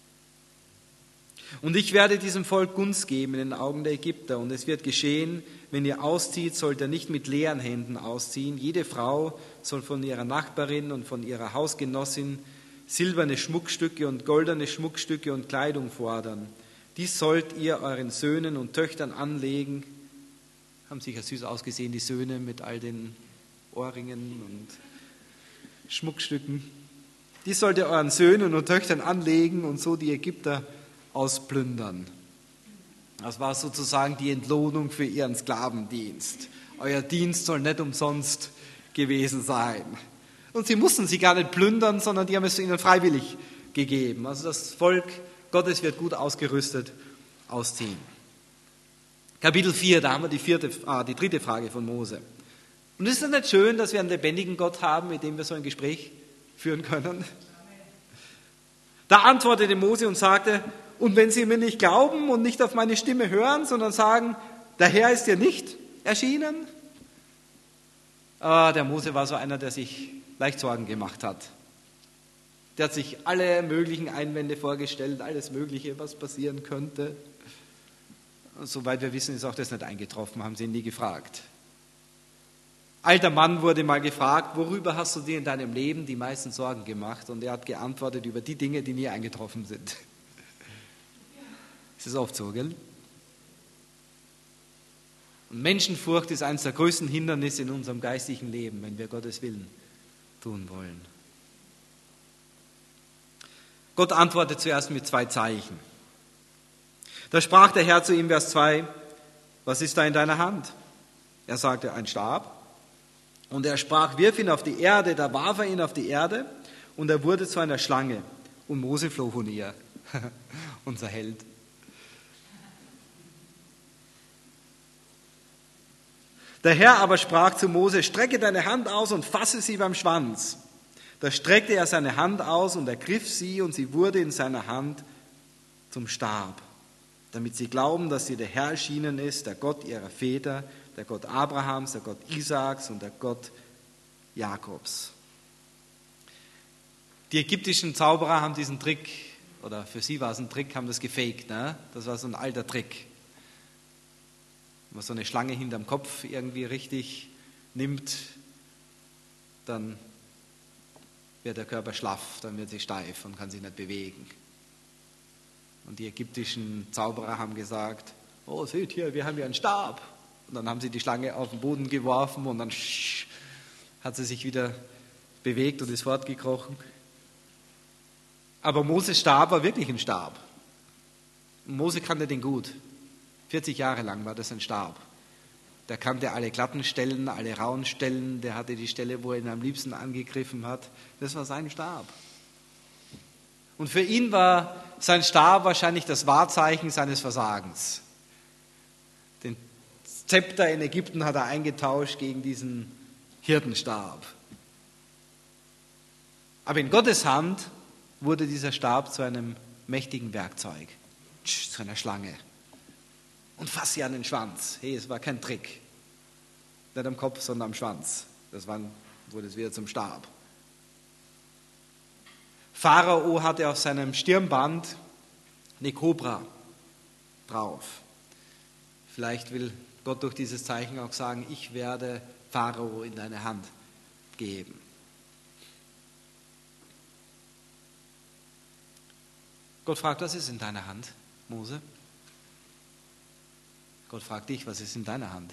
A: Und ich werde diesem Volk Gunst geben in den Augen der Ägypter. Und es wird geschehen, wenn ihr auszieht, sollt ihr nicht mit leeren Händen ausziehen. Jede Frau soll von ihrer Nachbarin und von ihrer Hausgenossin silberne Schmuckstücke und goldene Schmuckstücke und Kleidung fordern. Dies sollt ihr euren Söhnen und Töchtern anlegen. Haben sicher süß ausgesehen, die Söhne mit all den Ohrringen und Schmuckstücken. Dies sollt ihr euren Söhnen und Töchtern anlegen und so die Ägypter ausplündern. Das war sozusagen die Entlohnung für ihren Sklavendienst. Euer Dienst soll nicht umsonst gewesen sein. Und sie mussten sie gar nicht plündern, sondern die haben es ihnen freiwillig gegeben. Also das Volk Gottes wird gut ausgerüstet ausziehen. Kapitel vier, da haben wir die, vierte, ah, die dritte Frage von Mose. Und ist es nicht schön, dass wir einen lebendigen Gott haben, mit dem wir so ein Gespräch führen können? Da antwortete Mose und sagte, und wenn sie mir nicht glauben und nicht auf meine Stimme hören, sondern sagen, der Herr ist dir nicht erschienen? Ah, der Mose war so einer, der sich leicht Sorgen gemacht hat. Der hat sich alle möglichen Einwände vorgestellt, alles Mögliche, was passieren könnte. Und soweit wir wissen, ist auch das nicht eingetroffen, haben sie ihn nie gefragt. Alter Mann wurde mal gefragt, worüber hast du dir in deinem Leben die meisten Sorgen gemacht? Und er hat geantwortet, über die Dinge, die nie eingetroffen sind. Ist das oft so, gell? Und Menschenfurcht ist eines der größten Hindernisse in unserem geistigen Leben, wenn wir Gottes Willen tun wollen. Gott antwortet zuerst mit zwei Zeichen. Da sprach der Herr zu ihm, Vers zwei, was ist da in deiner Hand? Er sagte, ein Stab. Und er sprach, wirf ihn auf die Erde. Da warf er ihn auf die Erde und er wurde zu einer Schlange. Und Mose floh von ihr. Unser Held. Der Herr aber sprach zu Mose, strecke deine Hand aus und fasse sie beim Schwanz. Da streckte er seine Hand aus und ergriff sie und sie wurde in seiner Hand zum Stab, damit sie glauben, dass sie der Herr erschienen ist, der Gott ihrer Väter, der Gott Abrahams, der Gott Isaaks und der Gott Jakobs. Die ägyptischen Zauberer haben diesen Trick, oder für sie war es ein Trick, haben das gefaked. Ne? Das war so ein alter Trick. Wenn man so eine Schlange hinterm Kopf irgendwie richtig nimmt, dann wird der Körper schlaff, dann wird sie steif und kann sich nicht bewegen. Und die ägyptischen Zauberer haben gesagt, oh, seht hier, wir haben hier einen Stab. Und dann haben sie die Schlange auf den Boden geworfen und dann hat sie sich wieder bewegt und ist fortgekrochen. Aber Moses Stab war wirklich ein Stab. Und Mose kannte den gut. vierzig Jahre lang war das ein Stab. Der kannte alle glatten Stellen, alle rauen Stellen. Der hatte die Stelle, wo er ihn am liebsten angegriffen hat. Das war sein Stab. Und für ihn war sein Stab wahrscheinlich das Wahrzeichen seines Versagens. Den Zepter in Ägypten hat er eingetauscht gegen diesen Hirtenstab. Aber in Gottes Hand wurde dieser Stab zu einem mächtigen Werkzeug, zu einer Schlange. Und fass sie an den Schwanz. Hey, es war kein Trick. Nicht am Kopf, sondern am Schwanz. Das war, wurde es wieder zum Stab. Pharao hatte auf seinem Stirnband eine Kobra drauf. Vielleicht will Gott durch dieses Zeichen auch sagen, ich werde Pharao in deine Hand geben. Gott fragt, was ist in deiner Hand, Mose? Gott fragt dich, was ist in deiner Hand?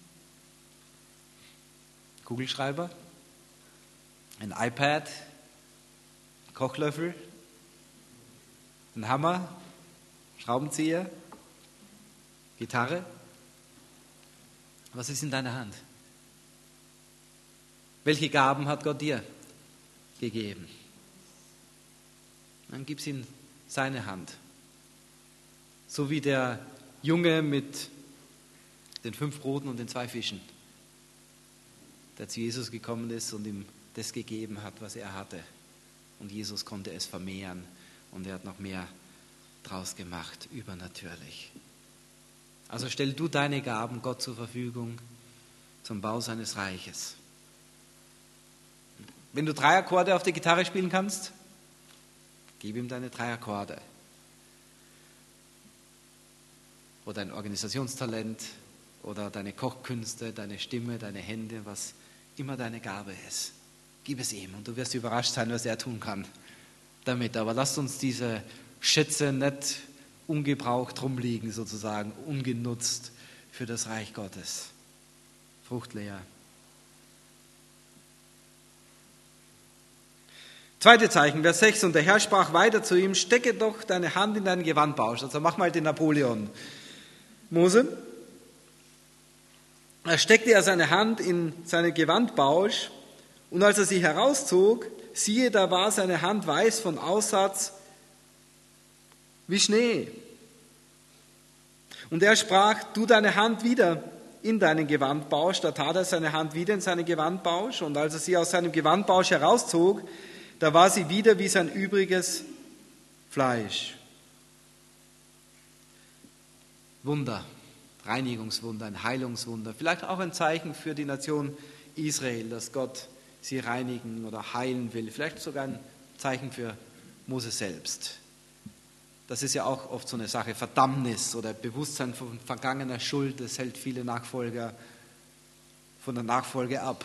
A: Kugelschreiber? Ein iPad? Ein Kochlöffel? Ein Hammer? Schraubenzieher? Gitarre? Was ist in deiner Hand? Welche Gaben hat Gott dir gegeben? Dann gib es in seine Hand. So wie der Junge mit den fünf Broten und den zwei Fischen, der zu Jesus gekommen ist und ihm das gegeben hat, was er hatte. Und Jesus konnte es vermehren und er hat noch mehr draus gemacht, übernatürlich. Also stell du deine Gaben Gott zur Verfügung zum Bau seines Reiches. Wenn du drei Akkorde auf der Gitarre spielen kannst, gib ihm deine drei Akkorde. Oder ein Organisationstalent oder deine Kochkünste, deine Stimme, deine Hände, was immer deine Gabe ist. Gib es ihm und du wirst überrascht sein, was er tun kann damit. Aber lasst uns diese Schätze nicht ungebraucht rumliegen, sozusagen, ungenutzt für das Reich Gottes. Fruchtleer. Zweite Zeichen, Vers sechs. Und der Herr sprach weiter zu ihm, stecke doch deine Hand in deinen Gewandbausch. Also mach mal den Napoleon. Mose. Er steckte er seine Hand in seinen Gewandbausch und als er sie herauszog, siehe, da war seine Hand weiß von Aussatz wie Schnee. Und er sprach, tu deine Hand wieder in deinen Gewandbausch. Da tat er seine Hand wieder in seinen Gewandbausch und als er sie aus seinem Gewandbausch herauszog, da war sie wieder wie sein übriges Fleisch. Wunder, Reinigungswunder, ein Heilungswunder, vielleicht auch ein Zeichen für die Nation Israel, dass Gott sie reinigen oder heilen will, vielleicht sogar ein Zeichen für Mose selbst. Das ist ja auch oft so eine Sache, Verdammnis oder Bewusstsein von vergangener Schuld, das hält viele Nachfolger von der Nachfolge ab.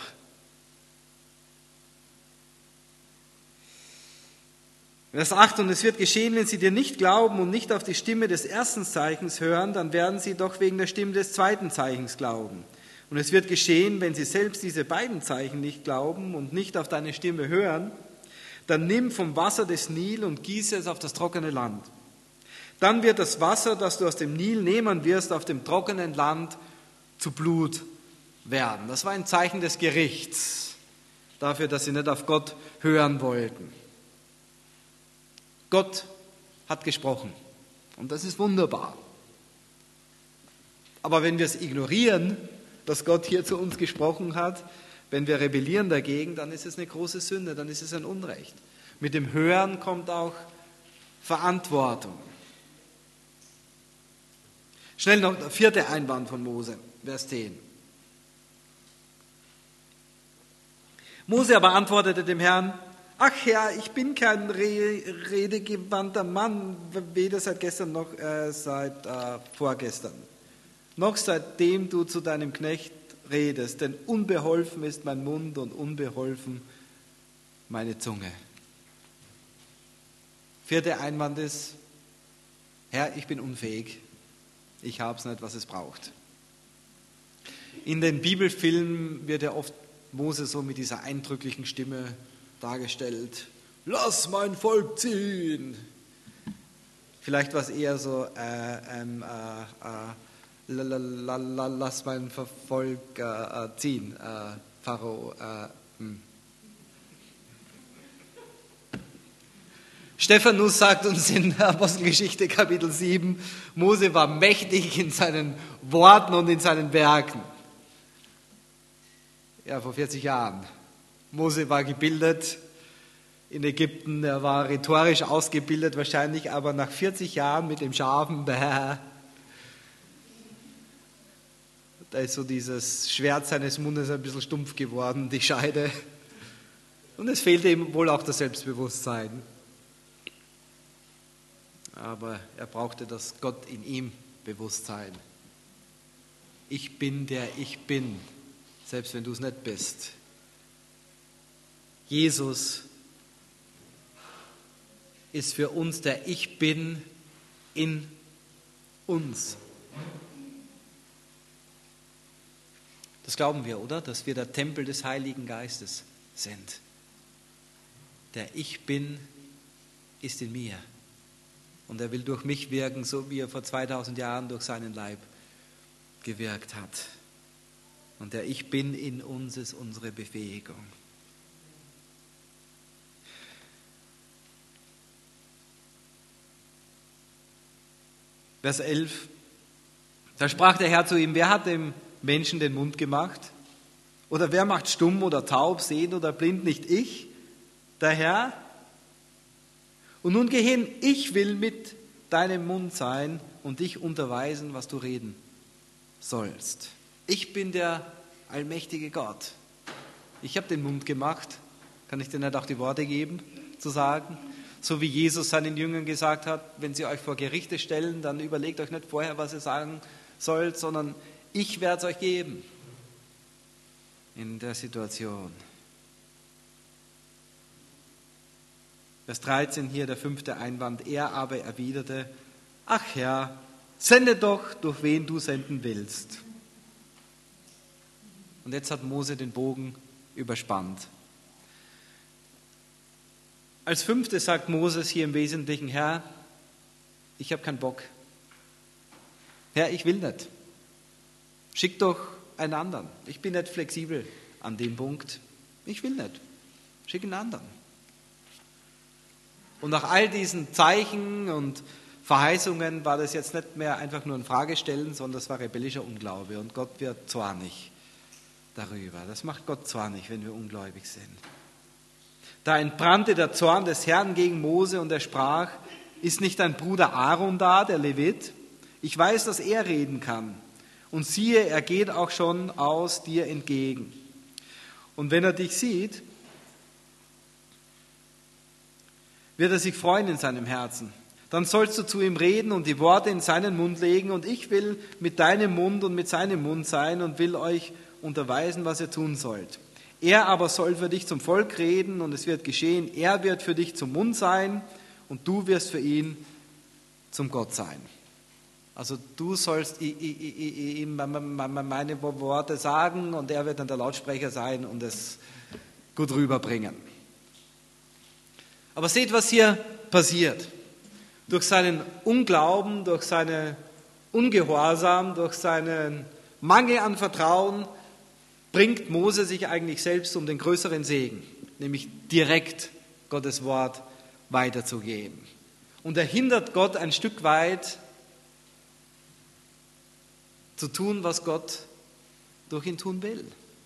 A: Vers acht, und es wird geschehen, wenn sie dir nicht glauben und nicht auf die Stimme des ersten Zeichens hören, dann werden sie doch wegen der Stimme des zweiten Zeichens glauben. Und es wird geschehen, wenn sie selbst diese beiden Zeichen nicht glauben und nicht auf deine Stimme hören, dann nimm vom Wasser des Nil und gieße es auf das trockene Land. Dann wird das Wasser, das du aus dem Nil nehmen wirst, auf dem trockenen Land zu Blut werden. Das war ein Zeichen des Gerichts, dafür, dass sie nicht auf Gott hören wollten. Gott hat gesprochen und das ist wunderbar. Aber wenn wir es ignorieren, dass Gott hier zu uns gesprochen hat, wenn wir rebellieren dagegen, dann ist es eine große Sünde, dann ist es ein Unrecht. Mit dem Hören kommt auch Verantwortung. Schnell noch der vierte Einwand von Mose, Vers zehn. Mose aber antwortete dem Herrn, ach Herr, ich bin kein re- redegewandter Mann, weder seit gestern noch äh, seit äh, vorgestern, noch seitdem du zu deinem Knecht redest, denn unbeholfen ist mein Mund und unbeholfen meine Zunge. Vierter Einwand ist, Herr, ich bin unfähig, ich habe es nicht, was es braucht. In den Bibelfilmen wird ja oft Mose so mit dieser eindrücklichen Stimme dargestellt. Lass mein Volk ziehen. Vielleicht war es eher so, äh, ähm, äh, äh, lalalala, lass mein Volk äh, ziehen, äh, Pharao. Äh, hm. Stephanus sagt uns in Apostelgeschichte Kapitel sieben, Mose war mächtig in seinen Worten und in seinen Werken. Ja, vor vierzig Jahren. Mose war gebildet in Ägypten, er war rhetorisch ausgebildet wahrscheinlich, aber nach vierzig Jahren mit dem scharfen Bäh, da ist so dieses Schwert seines Mundes ein bisschen stumpf geworden, die Scheide. Und es fehlte ihm wohl auch das Selbstbewusstsein. Aber er brauchte das Gott in ihm Bewusstsein. Ich bin der ich bin, selbst wenn du es nicht bist. Jesus ist für uns der Ich Bin in uns. Das glauben wir, oder? Dass wir der Tempel des Heiligen Geistes sind. Der Ich Bin ist in mir. Und er will durch mich wirken, so wie er vor zweitausend Jahren durch seinen Leib gewirkt hat. Und der Ich Bin in uns ist unsere Befähigung. Vers elf. Da sprach der Herr zu ihm: Wer hat dem Menschen den Mund gemacht? Oder wer macht stumm oder taub, sehend oder blind? Nicht ich, der Herr? Und nun geh hin, ich will mit deinem Mund sein und dich unterweisen, was du reden sollst. Ich bin der allmächtige Gott. Ich habe den Mund gemacht. Kann ich dir nicht auch die Worte geben, zu sagen? So wie Jesus seinen Jüngern gesagt hat, wenn sie euch vor Gerichte stellen, dann überlegt euch nicht vorher, was ihr sagen sollt, sondern ich werde es euch geben in der Situation. Vers dreizehn hier der fünfte Einwand. Er aber erwiderte: Ach Herr, sende doch, durch wen du senden willst. Und jetzt hat Mose den Bogen überspannt. Als fünftes sagt Moses hier im Wesentlichen: Herr, ich habe keinen Bock. Herr, ich will nicht. Schick doch einen anderen. Ich bin nicht flexibel an dem Punkt. Ich will nicht. Schick einen anderen. Und nach all diesen Zeichen und Verheißungen war das jetzt nicht mehr einfach nur ein Fragestellen, sondern das war rebellischer Unglaube. Und Gott wird zornig darüber. Das macht Gott zornig, wenn wir ungläubig sind. Da entbrannte der Zorn des Herrn gegen Mose und er sprach: Ist nicht dein Bruder Aaron da, der Levit? Ich weiß, dass er reden kann. Und siehe, er geht auch schon aus dir entgegen. Und wenn er dich sieht, wird er sich freuen in seinem Herzen. Dann sollst du zu ihm reden und die Worte in seinen Mund legen. Und ich will mit deinem Mund und mit seinem Mund sein und will euch unterweisen, was ihr tun sollt. Er aber soll für dich zum Volk reden und es wird geschehen. Er wird für dich zum Mund sein und du wirst für ihn zum Gott sein. Also du sollst ihm meine Worte sagen und er wird dann der Lautsprecher sein und es gut rüberbringen. Aber seht, was hier passiert. Durch seinen Unglauben, durch seinen Ungehorsam, durch seinen Mangel an Vertrauen bringt Mose sich eigentlich selbst um den größeren Segen, nämlich direkt Gottes Wort weiterzugeben. Und er hindert Gott ein Stück weit zu tun, was Gott durch ihn tun will.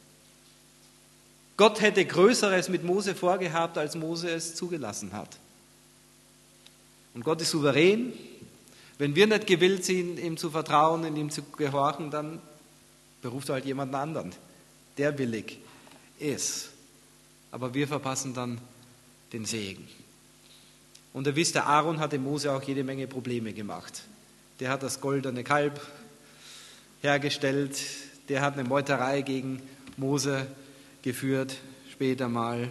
A: Gott hätte Größeres mit Mose vorgehabt, als Mose es zugelassen hat. Und Gott ist souverän. Wenn wir nicht gewillt sind, ihm zu vertrauen, in ihm zu gehorchen, dann beruft er halt jemanden anderen, der willig ist. Aber wir verpassen dann den Segen. Und ihr wisst, der Aaron hatte Mose auch jede Menge Probleme gemacht. Der hat das goldene Kalb hergestellt, der hat eine Meuterei gegen Mose geführt, später mal.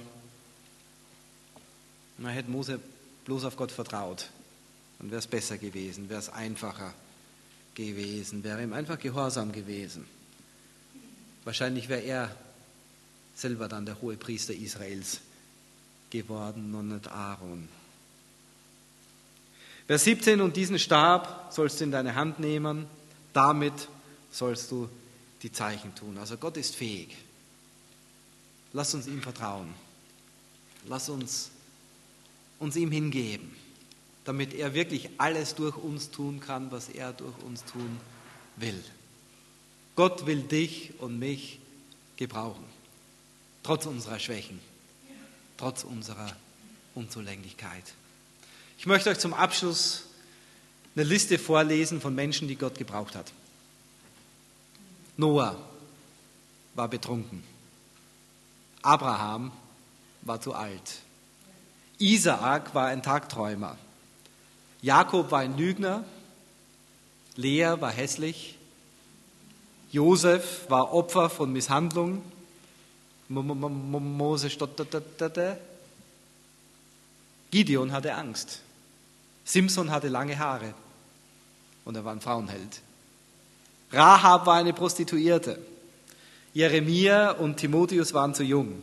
A: Man hätte Mose bloß auf Gott vertraut, dann wäre es besser gewesen, wäre es einfacher gewesen, wäre ihm einfach gehorsam gewesen. Wahrscheinlich wäre er selber dann der Hohepriester Israels geworden und nicht Aaron. Vers siebzehn: Und diesen Stab sollst du in deine Hand nehmen, damit sollst du die Zeichen tun. Also Gott ist fähig. Lass uns ihm vertrauen. Lass uns uns ihm hingeben, damit er wirklich alles durch uns tun kann, was er durch uns tun will. Gott will dich und mich gebrauchen, trotz unserer Schwächen, trotz unserer Unzulänglichkeit. Ich möchte euch zum Abschluss eine Liste vorlesen von Menschen, die Gott gebraucht hat. Noah war betrunken. Abraham war zu alt. Isaak war ein Tagträumer. Jakob war ein Lügner. Lea war hässlich. Josef war Opfer von Misshandlung. Mose stotterte. Gideon hatte Angst. Simson hatte lange Haare und er war ein Frauenheld. Rahab war eine Prostituierte. Jeremia und Timotheus waren zu jung.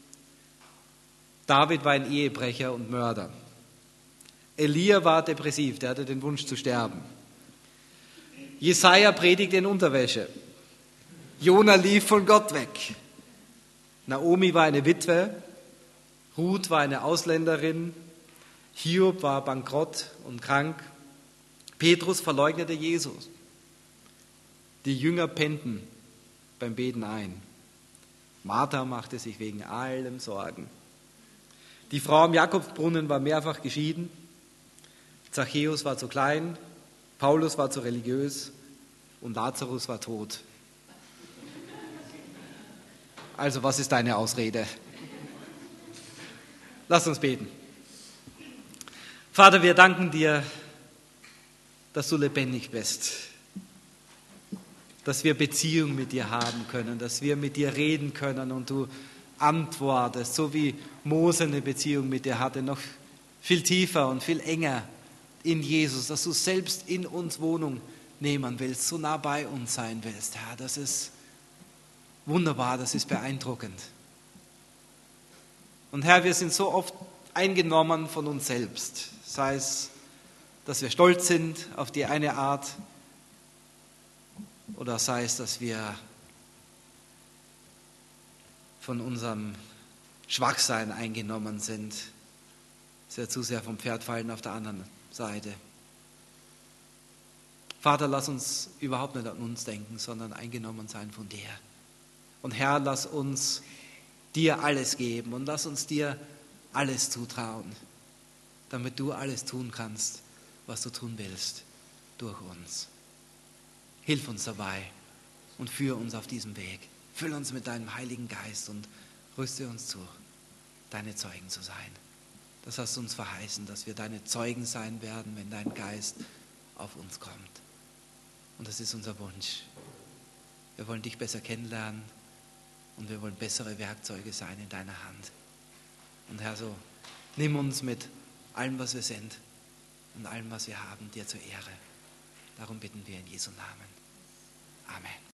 A: David war ein Ehebrecher und Mörder. Elia war depressiv, der hatte den Wunsch zu sterben. Jesaja predigte in Unterwäsche. Jona lief von Gott weg. Naomi war eine Witwe. Ruth war eine Ausländerin. Hiob war bankrott und krank. Petrus verleugnete Jesus. Die Jünger pennten beim Beten ein. Martha machte sich wegen allem Sorgen. Die Frau am Jakobsbrunnen war mehrfach geschieden. Zachäus war zu klein. Paulus war zu religiös. Und Lazarus war tot. Also, was ist deine Ausrede? Lass uns beten. Vater, wir danken dir, dass du lebendig bist, dass wir Beziehung mit dir haben können, dass wir mit dir reden können und du antwortest, so wie Mose eine Beziehung mit dir hatte, noch viel tiefer und viel enger in Jesus, dass du selbst in uns Wohnung nehmen willst, so nah bei uns sein willst, Herr. Das ist wunderbar, das ist beeindruckend. Und Herr, wir sind so oft eingenommen von uns selbst, sei es, dass wir stolz sind auf die eine Art oder sei es, dass wir von unserem Schwachsein eingenommen sind, sehr zu sehr vom Pferd fallen auf der anderen Seite. Vater, lass uns überhaupt nicht an uns denken, sondern eingenommen sein von dir. Und Herr, lass uns dir alles geben und lass uns dir alles zutrauen, damit du alles tun kannst, was du tun willst, durch uns. Hilf uns dabei und führe uns auf diesem Weg. Füll uns mit deinem Heiligen Geist und rüste uns zu, deine Zeugen zu sein. Das hast du uns verheißen, dass wir deine Zeugen sein werden, wenn dein Geist auf uns kommt. Und das ist unser Wunsch. Wir wollen dich besser kennenlernen und wir wollen bessere Werkzeuge sein in deiner Hand. Und Herr, so nimm uns mit allem, was wir sind und allem, was wir haben, dir zur Ehre. Darum bitten wir in Jesu Namen. Amen.